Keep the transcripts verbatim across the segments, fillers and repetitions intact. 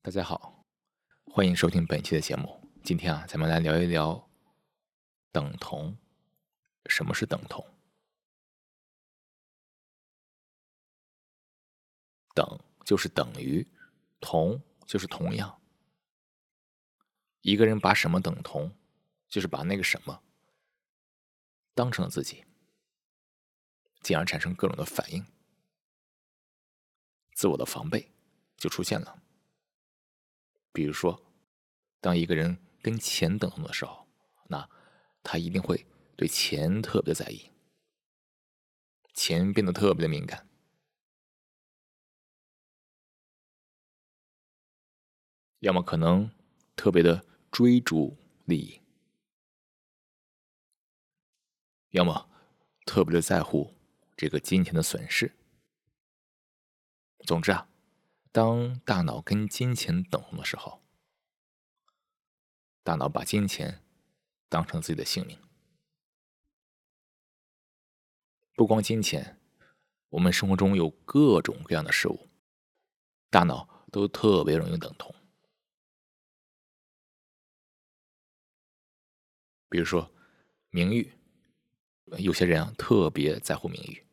大家好，欢迎收听本期的节目。今天啊，咱们来聊一聊等同。什么是等同？等就是等于，同就是同样。一个人把什么等同，就是把那个什么当成了自己，进而产生各种的反应，自我的防备就出现了。比如说，当一个人跟钱等同的时候，那他一定会对钱特别的在意，钱变得特别的敏感，要么可能特别的追逐利益，要么特别的在乎这个金钱的损失。总之啊，当大脑跟金钱等同的时候，大脑把金钱当成自己的性命。不光金钱，我们生活中有各种各样的事物，大脑都特别容易等同。比如说名誉，有些人啊特别在乎名誉，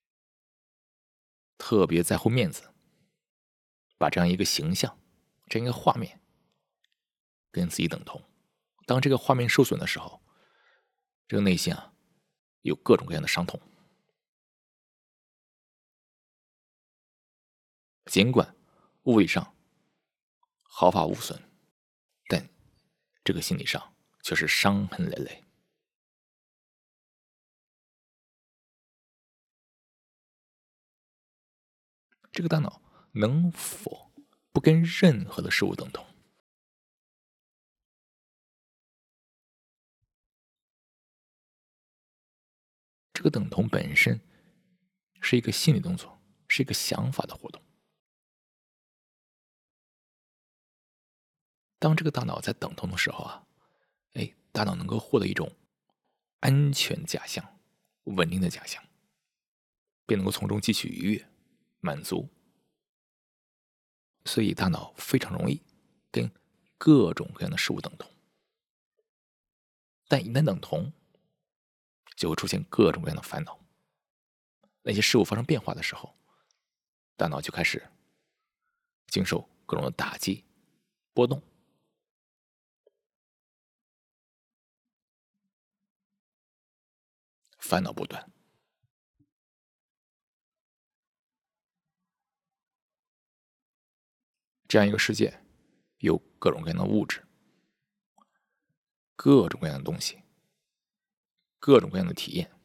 特别在乎面子，把这样一个形象，这样一个画面跟自己等同。当这个画面受损的时候，这个内心啊有各种各样的伤痛。尽管物理上毫发无损，但这个心理上却是伤痕累累。这个大脑能否不跟任何的事物等同？这个等同本身是一个心理动作，是一个想法的活动。当这个大脑在等同的时候啊，哎，大脑能够获得一种安全假象、稳定的假象，并能够从中汲取愉悦、满足。所以大脑非常容易跟各种各样的事物等同。但一旦等同，就会出现各种各样的烦恼。那些事物发生变化的时候，大脑就开始经受各种的打击、波动，烦恼不断。这样一个世界，有各种各样的物质，各种各样的东西，各种各样的体验，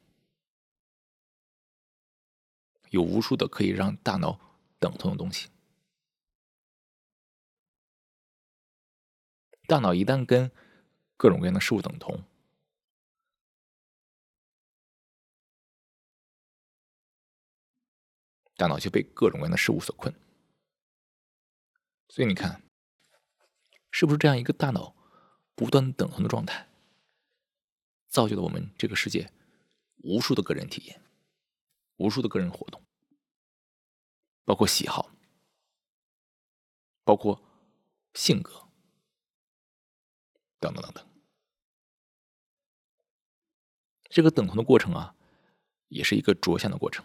有无数的可以让大脑等同的东西。大脑一旦跟各种各样的事物等同，大脑就被各种各样的事物所困。所以你看，是不是这样一个大脑不断等同的状态，造就了我们这个世界无数的个人体验，无数的个人活动，包括喜好，包括性格，等等等等。这个等同的过程啊，也是一个着相的过程。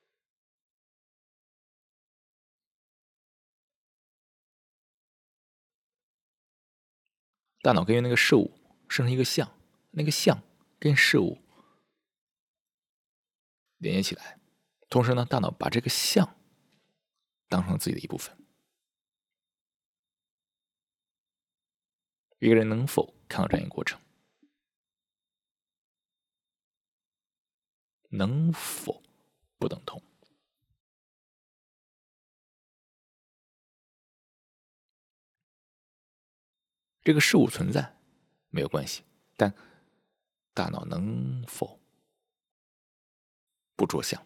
大脑根据那个事物生成一个像，那个像跟事物连接起来，同时呢，大脑把这个像当成自己的一部分。一个人能否看到这样一个过程？能否不等同？这个事物存在没有关系，但大脑能否不着相？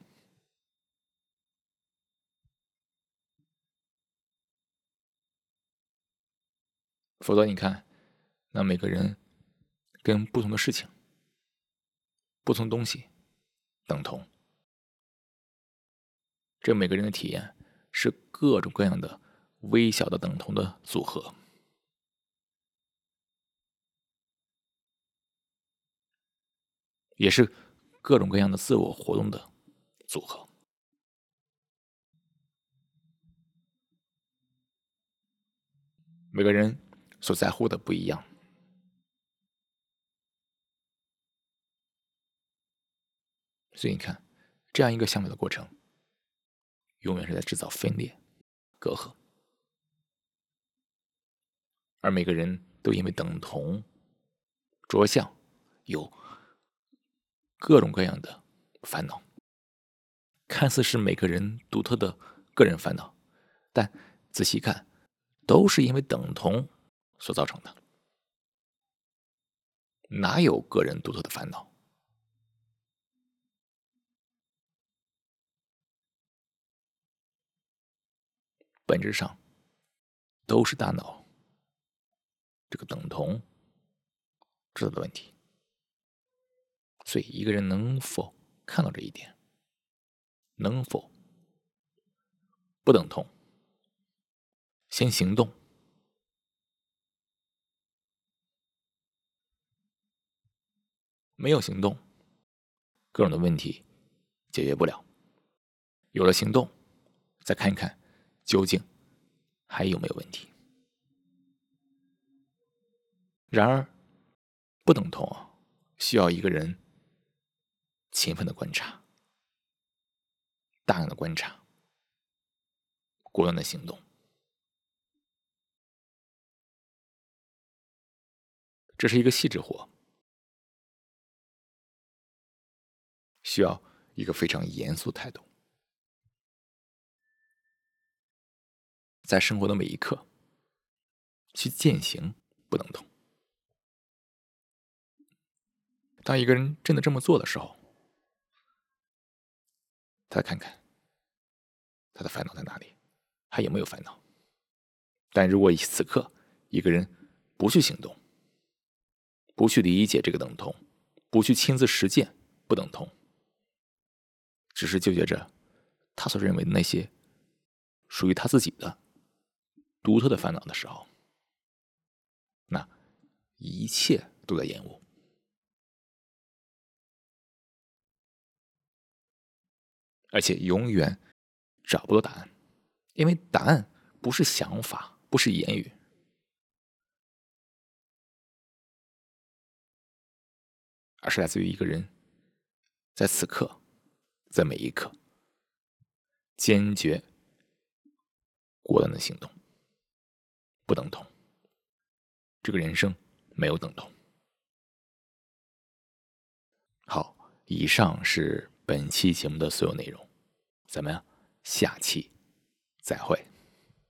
否则你看，那每个人跟不同的事情、不同东西等同，这每个人的体验是各种各样的微小的等同的组合，也是各种各样的自我活动的组合。每个人所在乎的不一样，所以你看，这样一个相处的过程，永远是在制造分裂、隔阂，而每个人都因为等同着相，有各种各样的烦恼，看似是每个人独特的个人烦恼，但仔细看，都是因为等同所造成的。哪有个人独特的烦恼？本质上都是大脑这个等同制造的问题。所以一个人能否看到这一点，能否不等同，先行动，没有行动，各种的问题解决不了。有了行动，再看一看究竟还有没有问题。然而，不等同啊，需要一个人勤奋的观察，大量的观察，果断的行动。这是一个细致活，需要一个非常严肃态度。在生活的每一刻，去践行不等同。当一个人真的这么做的时候，他看看他的烦恼在哪里，还有没有烦恼。但如果此刻一个人不去行动，不去理解这个等同，不去亲自实践不等同，只是纠结着他所认为的那些属于他自己的独特的烦恼的时候，那一切都在延误，而且永远找不到答案，因为答案不是想法，不是言语，而是来自于一个人在此刻，在每一刻坚决果断的行动。不等同，这个人生没有等同。好，以上是本期节目的所有内容，咱们下期再会。